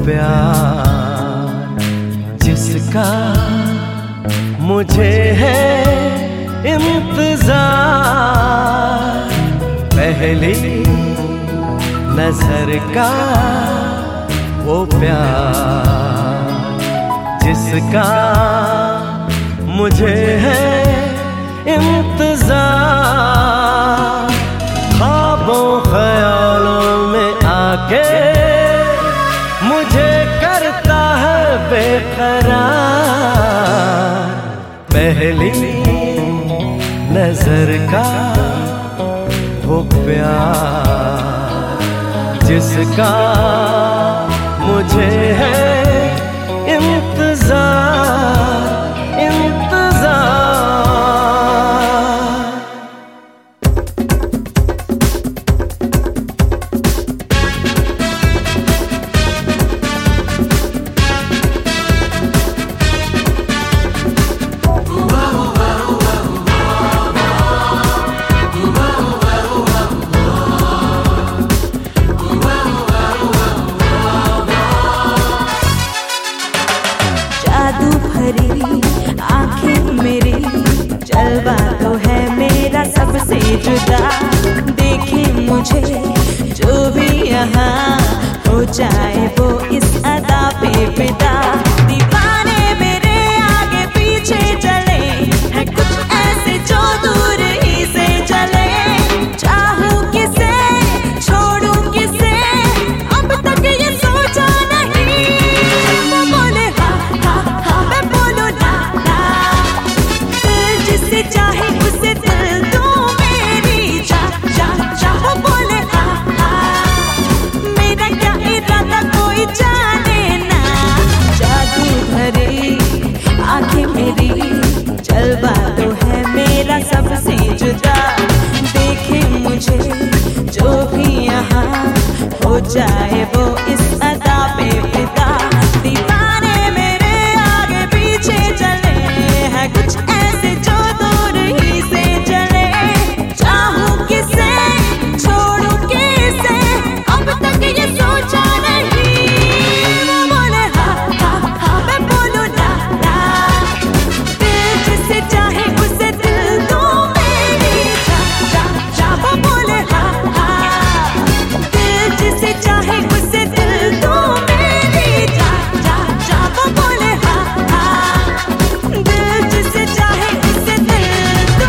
प्यार जिसका मुझे है इंतजार, पहली नजर का वो प्यार जिसका मुझे है इंतजार। ख्वाबों ख्यालों में आके मुझे करता है बेकरार, पहली नजर का वो प्यार जिसका मुझे है इंतजार, इंतजार। आंखें मेरी जलवा तो है मेरा सबसे जुदा, देखे मुझे जो भी यहाँ हो जाए वो इस अदा पे फिदा। दीवाने मेरे आगे पीछे चले हैं कुछ ऐसे जो दूर ही से चले, चाहूं किसे छोड़ूं किसे अब तक ये सोचा नहीं। वो बोले हाँ हाँ हाँ मैं बोलूं ना ना, जिसे चाहे उसे दिल दो मेरी जा जा जा। वो बोले हाँ हाँ मेरा क्या इरादा कोई जाने ना, जादू भरी आंखें मेरी जलवा तो है मेरा सबसे जुदा, देखे मुझे जो भी यहाँ हो जाए वो इस अदा पे फिदा। दीवाने मेरे आगे पीछे चले हैं कुछ ऐसे जो दूर ही से चले, चाहूं किसे छोड़ूं किसे अब तक ये सोचा नहीं। वो बोले हाँ हाँ हाँ मैं बोलूं ना ना, दिल जिसे चाहे उसे दिल दो मेरी जा जा जा। वो बोले हाँ हाँ दिल जिसे चाहे उसे दिल दो मेरी जा जा जा। वो बोले हाँ हाँ दिल जिसे चाहे उसे दिल दो।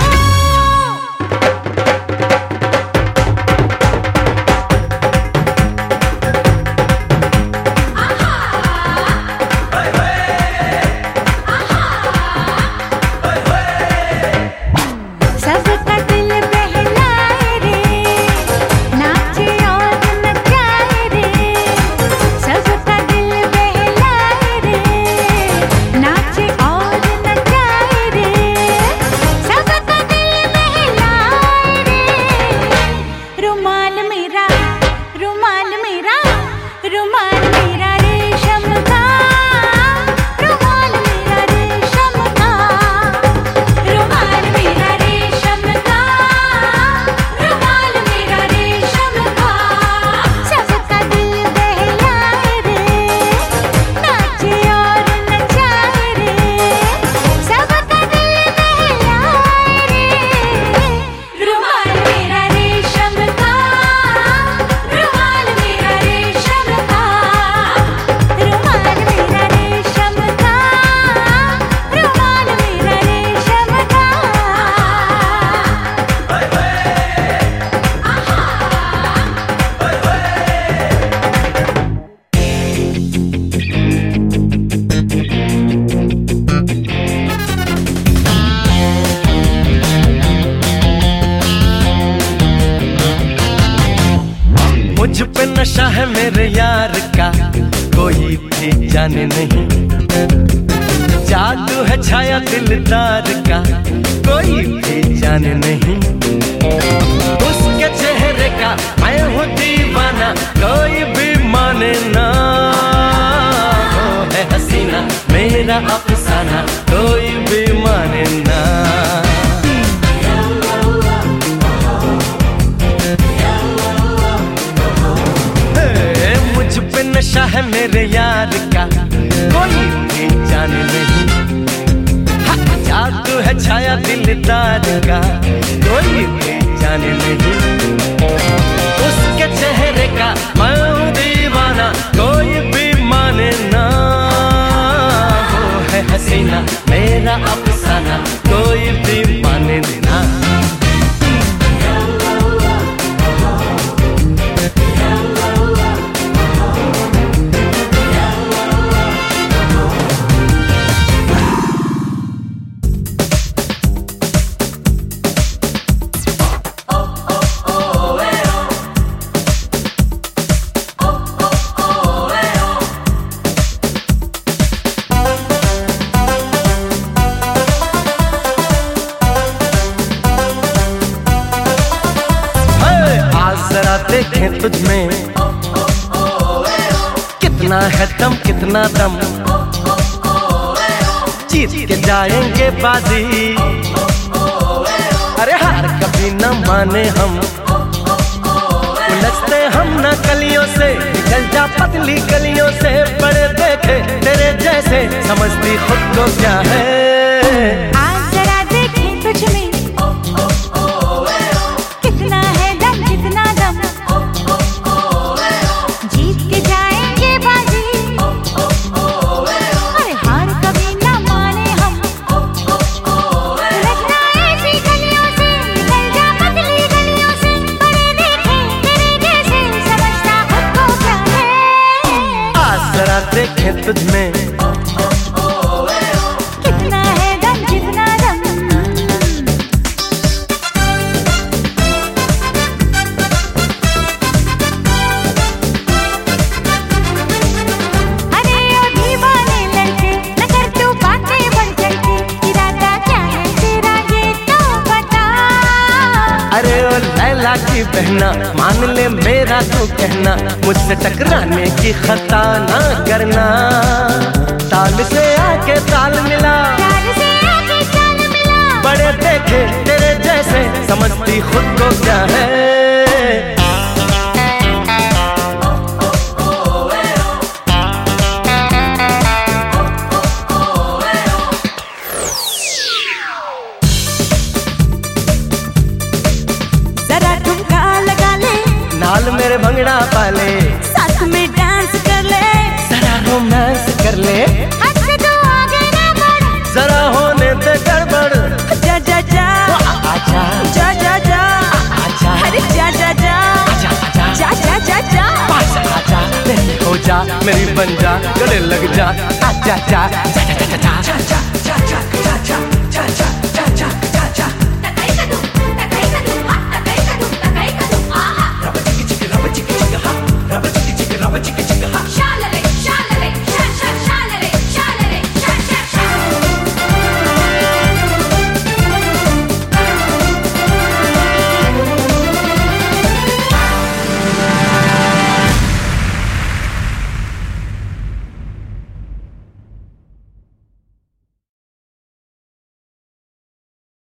सबका दिल बहलाए रे, नाचे और नचाए रे। सबका दिल बहलाए रे, नाचे और नचाए रे। सबका दिल बहलाए रे, रुमाल मेरा रुमाल मेरा रुमाल मेरा रेशम का, रुमाल मेरा रेशम का, रुमाल मेरा रेशम का, रुमाल मेरा रेशम का। सबका दिल बहलाए रे, नाचे और नचाए रे। सबका दिल बहलाए रे, रुमाल मेरा रेशम का, रुमाल मेरा रेशम का, रुमाल मेरा रेशम का, रुमाल मेरा रेशम का। मुझ पे नशा है मेरे यार का कोई भी जाने नहीं, जादू है छाया दिलदार का कोई भी जाने नहीं। उसके चेहरे का मैं हूँ दीवाना कोई भी माने ना, वो है हसीना मेरा अफसाना कोई भी माने ना। नशा है मेरे यार दिलदार का कोई पहचान नहीं, उसके चेहरे का मैं हूँ दीवाना, कोई भी माने ना। वो है हसीना मेरा अफसाना, कोई भी माने ना। देखें तुझ में कितना है दम, कितना दम, जीत के जाएंगे बाजी। अरे हार कभी न माने हम, उलझते हम न कलियों से, निकल जा पतली गलियों से। बड़े देखे तेरे जैसे, समझती खुद को क्या है। आज जरा देखें तुझ में कितना है दम, कितना दम, जीत के जाएंगे बाजी। अरे हार कभी न माने हम, उलझना ऐसी गलियों से, निकल जा पतली गलियों से। बड़े देखे तेरे जैसे, समझता खुद को क्या है। आज जरा देखें तुझ में कितना है दम, कितना दम। अरे ओ दीवाने लड़के, न कर तू बातें बढ़ चढ़ के, इरादा क्या है तेरा ये तो बता। अरे ओ लैला की बहना, मान ले मेरा तू कहना, मुझसे टकराने की खता ना करना। ताल से आके ताल मिला, ताल से आके ताल मिला। बड़े देखे तेरे जैसे, समझती खुद को क्या है। जरा ठुमका लगा ले, नाल मेरे भंगड़ा पाले, साथ में डांस कर ले, जरा रोमांस कर ले। हद से तू आगे ना बढ़, जरा होने दे गड़बड़, जा जा जा आजा जा जा जा, आजा अरे जा जा जा आजा आजा जा जा जा जा। पास आजा, मेरी हो जा, मेरी बन जा, गले लग जा, आजा जा जा।